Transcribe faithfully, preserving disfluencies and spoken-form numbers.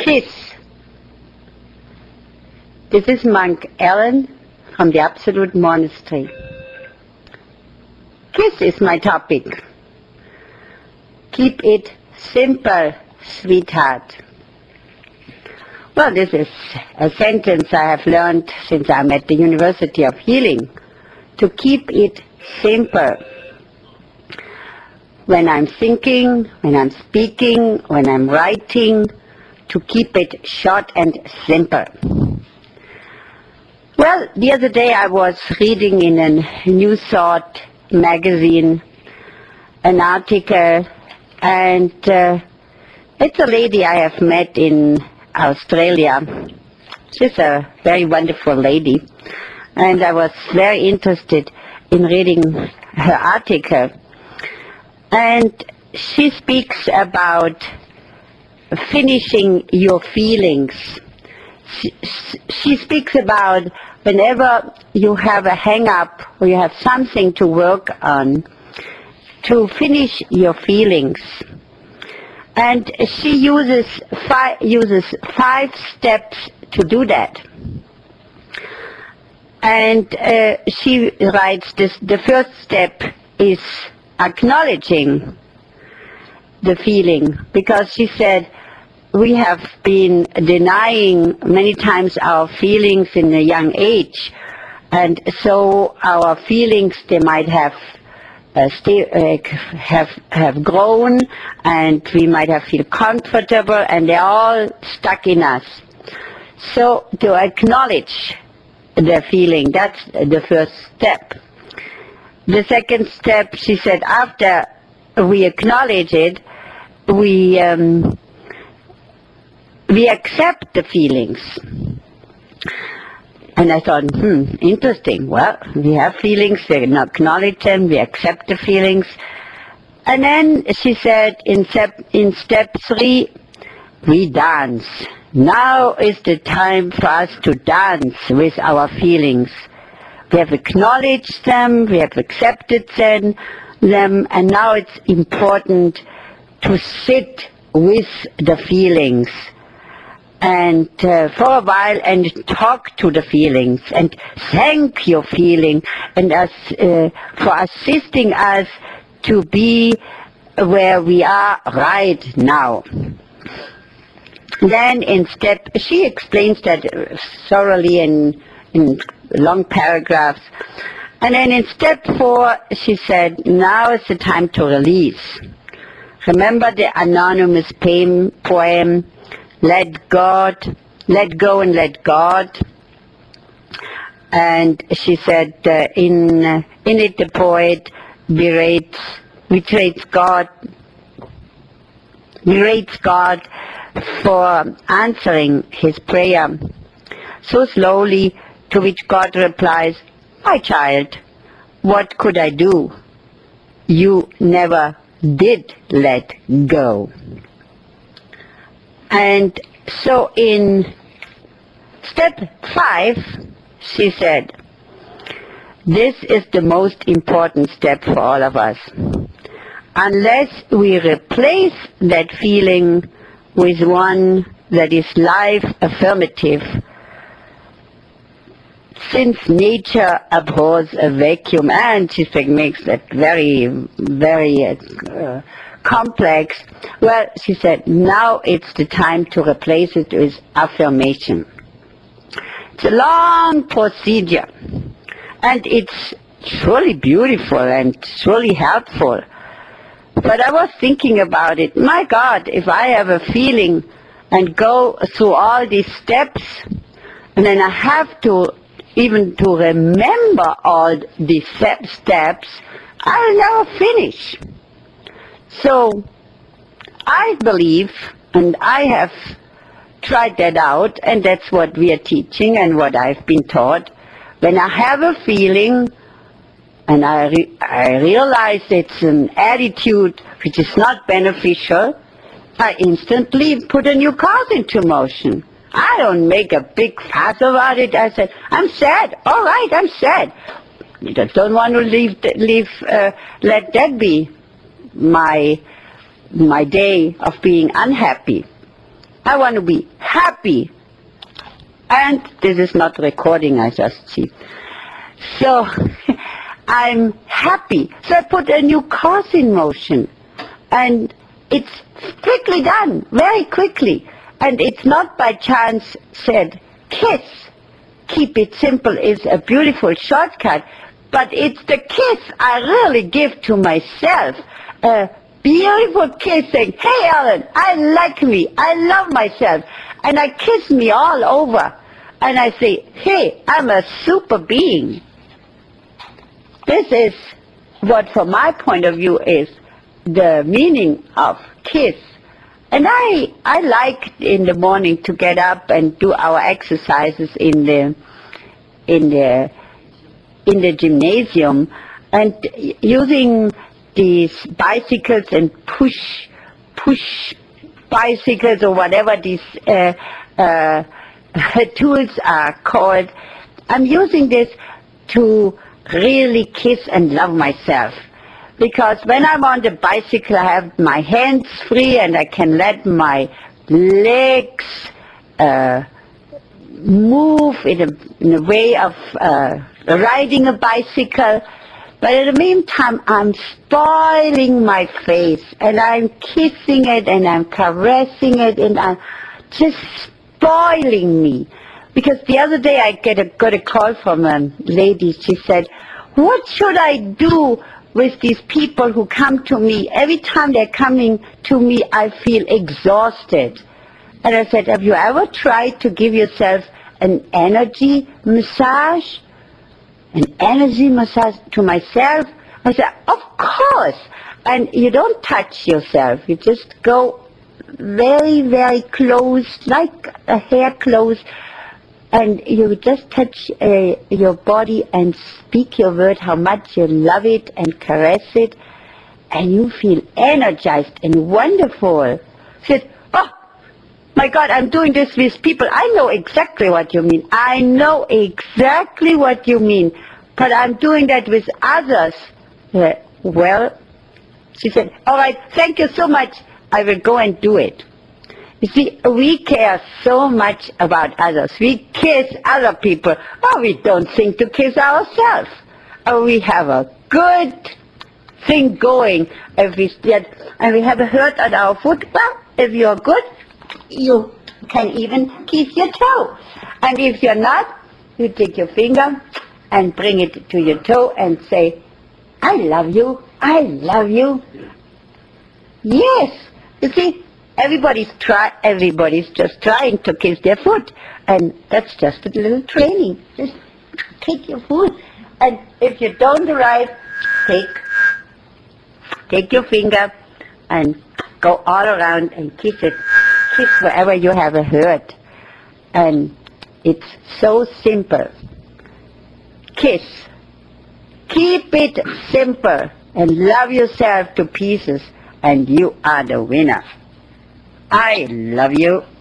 Kiss. This is Monk Ellen from the Absolute Monastery. Kiss is my topic. Keep it simple, sweetheart. Well, this is a sentence I have learned since I'm at the University of Healing. To keep it simple. When I'm thinking, when I'm speaking, when I'm writing, to keep it short and simple. Well, the other day I was reading in a New Thought magazine an article, and uh, it's a lady I have met in Australia. She's a very wonderful lady, and I was very interested in reading her article. And she speaks about finishing your feelings. She, she speaks about whenever you have a hang-up or you have something to work on, to finish your feelings. And she uses five, uses five steps to do that. And uh, she writes this, the first step is acknowledging the feeling, because she said we have been denying many times our feelings in a young age, and so our feelings, they might have uh, stay, uh, have have grown, and we might have feel comfortable, and they're all stuck in us. So to acknowledge the feeling, that's the first step. The second step, she said, after we acknowledge it, we um, we accept the feelings. And I thought, hmm, interesting. Well, we have feelings, we acknowledge them, we accept the feelings. And then she said, in step, in step three, we dance. Now is the time for us to dance with our feelings. We have acknowledged them, we have accepted them, them, and now it's important to sit with the feelings and uh, for a while and talk to the feelings and thank your feeling and us, uh, for assisting us to be where we are right now. Then in step, she explains that thoroughly in, in long paragraphs. And then in step four, she said, now is the time to release. Remember the anonymous poem, Let God, Let Go and Let God. And she said, uh, in, uh, in it the poet berates, betrays God, berates God for answering his prayer so slowly, to which God replies, my child, what could I do? You never did let go. And so in step five, she said, this is the most important step for all of us. Unless we replace that feeling with one that is life affirmative, since nature abhors a vacuum, and she makes that very, very uh, complex, well, she said, now it's the time to replace it with affirmation. It's a long procedure, and it's truly beautiful and truly helpful. But I was thinking about it, my God, if I have a feeling and go through all these steps, and then I have to even to remember all these steps, I'll never finish. So I believe, and I have tried that out, and that's what we are teaching and what I've been taught. When I have a feeling, and I, re I realize it's an attitude which is not beneficial, I instantly put a new cause into motion. I don't make a big fuss about it. I said, I'm sad. All right, I'm sad. I just don't want to leave, leave uh, let that be my, my day of being unhappy. I want to be happy. And this is not recording, I just see. So I'm happy. So I put a new course in motion. And it's quickly done, very quickly. And it's not by chance said, kiss. Keep it simple is a beautiful shortcut. But it's the kiss I really give to myself. A beautiful kiss saying, hey Ellen, I like me, I love myself. And I kiss me all over. And I say, hey, I'm a super being. This is what, from my point of view, is the meaning of kiss. And I, I like in the morning to get up and do our exercises in the, in the, in the gymnasium, and using these bicycles and push, push bicycles or whatever these uh, uh, tools are called. I'm using this to really kiss and love myself. Because when I'm on the bicycle, I have my hands free and I can let my legs uh, move in a, in a way of uh, riding a bicycle. But at the meantime, I'm spoiling my face and I'm kissing it and I'm caressing it and I'm just spoiling me. Because the other day I get a, got a call from a lady. She said, what should I do with these people who come to me? Every time they're coming to me, I feel exhausted. And I said, have you ever tried to give yourself an energy massage? An energy massage to myself? I said, of course. And you don't touch yourself. You just go very, very close, like a hair close, and you just touch uh, your body and speak your word, how much you love it and caress it, and you feel energized and wonderful. Said, oh, my God, I'm doing this with people. I know exactly what you mean. I know exactly what you mean. But I'm doing that with others. Uh, well, she said, all right, thank you so much. I will go and do it. You see, we care so much about others. We kiss other people. Oh, we don't think to kiss ourselves. Oh, we have a good thing going. If we get, and we have a hurt on our foot, well, if you're good, you can even kiss your toe. And if you're not, you take your finger and bring it to your toe and say, I love you, I love you. Yes, you see, everybody's try, everybody's just trying to kiss their foot, and that's just a little training. Just take your foot, and if you don't arrive, take, take your finger and go all around and kiss it. Kiss wherever you have a hurt, and it's so simple. Kiss. Keep it simple and love yourself to pieces, and you are the winner. I love you.